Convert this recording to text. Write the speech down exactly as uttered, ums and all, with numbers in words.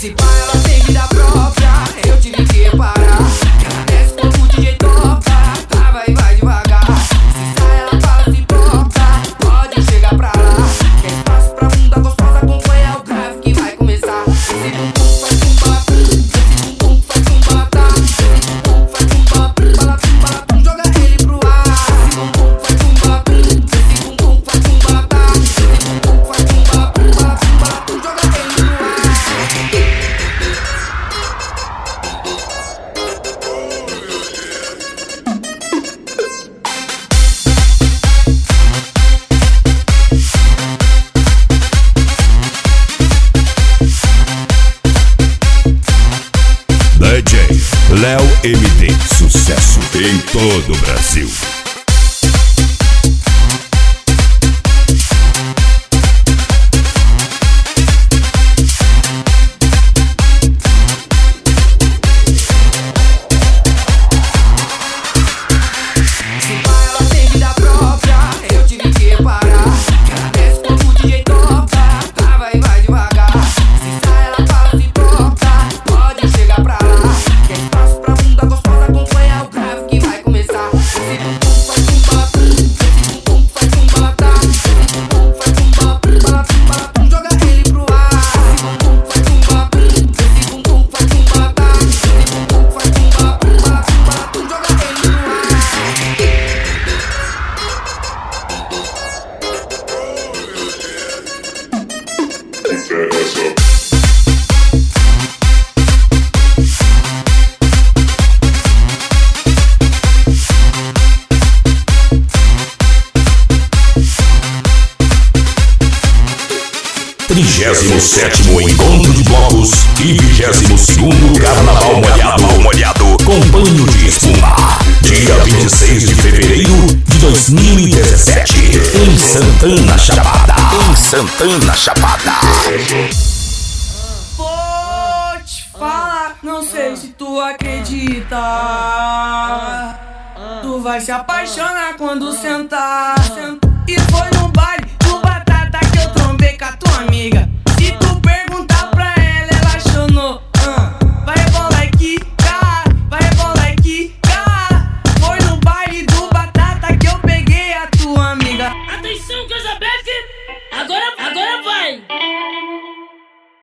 Se pá, ela tem vida própria, eu tive que reparar. Ela desce quando o D J toca, trava e vai devagar. Se sai, ela fala, se toca, pode chegar pra lá. Quer espaço pra bunda gostosa, acompanha o grave que vai começar. Esse bumbum faz um balapum, esse bumbum faz um balatá. Esse bumbum faz um balapum, balapum, balapum, joga ele pro ar. Esse bumbum faz um balapum, esse bumbum faz um balatá. Esse bumbum faz um balapum, balapum, balapum, joga ele pro ar. D J Léo M D, sucesso em todo o Brasil. Se pá, ela tem vida própria, eu tive que reparar. Ela desce quando o D J toca, trava e vai devagar. Se sai, ela fala, se toca, pode chegar pra lá. Quer espaço pra bunda gostosa, acompanha o grave que vai começar. Esse bumbum faz um balapum, esse bumbum faz um balatá. Esse bumbum faz um balapum, balapum, balapum, joga ele pro ar. Esse bumbum faz um balapum, esse bumbum faz um balatá. Esse bumbum faz um balapum, balapum, balapum, joga ele pro ar. trigésimo sétimo Encontro de Blocos e vigésimo segundo Carnaval Molhado, molhado com banho de espuma. Dia vinte e seis de fevereiro de dois mil e dezessete, em Santana Chapada. Em Santana Chapada. Vou te falar, não sei se tu acredita. Tu vai se apaixonar quando sentar. E foi no baile do Batata que eu trombei com a tua amiga.